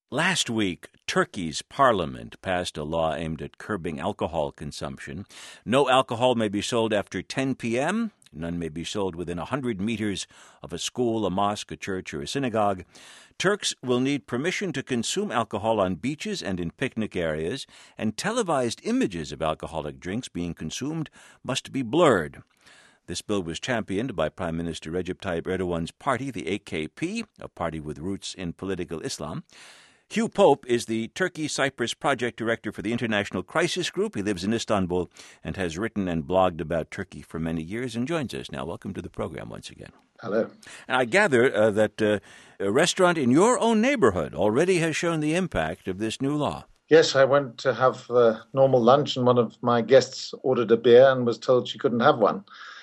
Last week, Turkey's parliament passed a law aimed at curbing alcohol consumption. No alcohol may be sold after 10 p.m. None may be sold within 100 meters of a school, a mosque, a church, or a synagogue. Turks will need permission to consume alcohol on beaches and in picnic areas, and televised images of alcoholic drinks being consumed must be blurred. This bill was championed by Prime Minister Recep Tayyip Erdogan's party, the AKP, a party with roots in political Islam. Hugh Pope is the Turkey-Cyprus project director for the International Crisis Group. He lives in Istanbul and has written and blogged about Turkey for many years and joins us now. Welcome to the program once again. Hello. And I gather that a restaurant in your own neighborhood already has shown the impact of this new law. Yes, I went to have a normal lunch and one of my guests ordered a beer and was told she couldn't have one.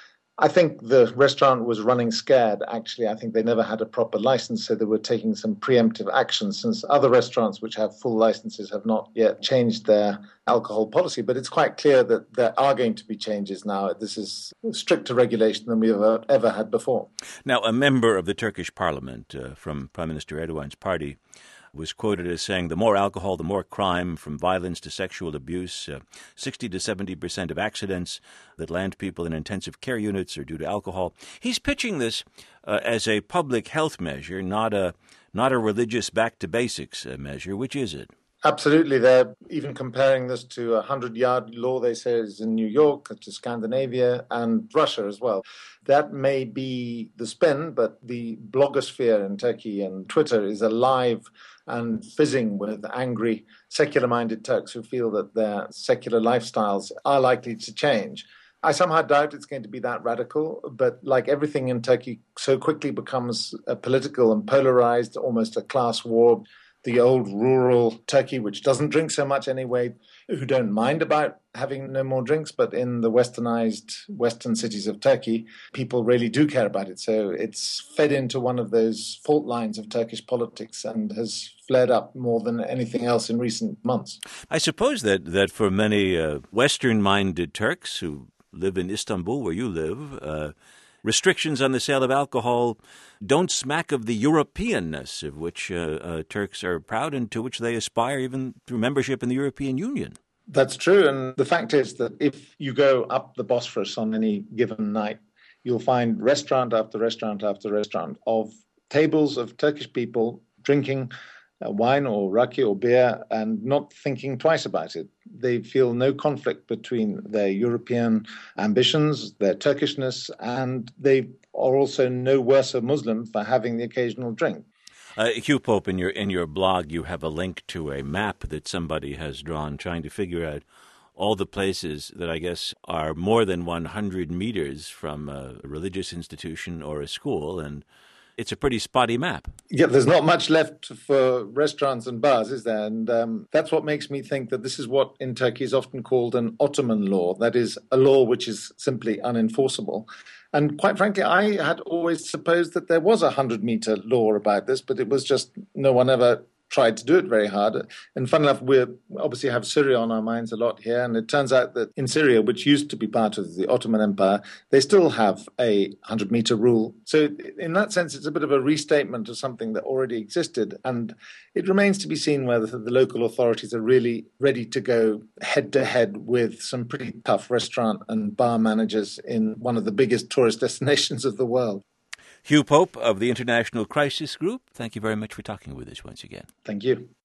I think the restaurant was running scared, actually. I think they never had a proper license, so they were taking some preemptive action since other restaurants which have full licenses have not yet changed their alcohol policy. But it's quite clear that there are going to be changes now. This is stricter regulation than we've ever had before. Now, a member of the Turkish parliament from Prime Minister Erdogan's party was quoted as saying, the more alcohol, the more crime, from violence to sexual abuse. 60 to 70% of accidents that land people in intensive care units are due to alcohol. He's pitching this as a public health measure, not a religious back-to-basics measure. Which is it? Absolutely. They're even comparing this to a 100-yard law, they say, is in New York, to Scandinavia and Russia as well. That may be the spin, but the blogosphere in Turkey and Twitter is alive and fizzing with angry, secular-minded Turks who feel that their secular lifestyles are likely to change. I somehow doubt it's going to be that radical, but like everything in Turkey, so quickly becomes political and polarized, almost a class war. The old rural Turkey, which doesn't drink so much anyway, who don't mind about having no more drinks, but in the westernized western cities of Turkey, people really do care about it. So it's fed into one of those fault lines of Turkish politics and has flared up more than anything else in recent months. I suppose that for many Western-minded Turks who live in Istanbul, where you live, restrictions on the sale of alcohol don't smack of the Europeanness of which Turks are proud and to which they aspire even through membership in the European Union. That's true. And the fact is that if you go up the Bosphorus on any given night, you'll find restaurant after restaurant after restaurant of tables of Turkish people drinking wine or raki or beer and not thinking twice about it. They feel no conflict between their European ambitions, their Turkishness, and they are also no worse a Muslim for having the occasional drink. Hugh Pope, in your blog, you have a link to a map that somebody has drawn trying to figure out all the places that I guess are more than 100 meters from a religious institution or a school, and it's a pretty spotty map. Yeah, there's not much left for restaurants and bars, is there? And that's what makes me think that this is what in Turkey is often called an Ottoman law. That is, a law which is simply unenforceable. And quite frankly, I had always supposed that there was a 100-meter law about this, but it was just no one ever tried to do it very hard. And fun enough, we obviously have Syria on our minds a lot here. And it turns out that in Syria, which used to be part of the Ottoman Empire, they still have a 100-meter rule. So in that sense, it's a bit of a restatement of something that already existed. And it remains to be seen whether the local authorities are really ready to go head-to-head with some pretty tough restaurant and bar managers in one of the biggest tourist destinations of the world. Hugh Pope of the International Crisis Group, thank you very much for talking with us once again. Thank you.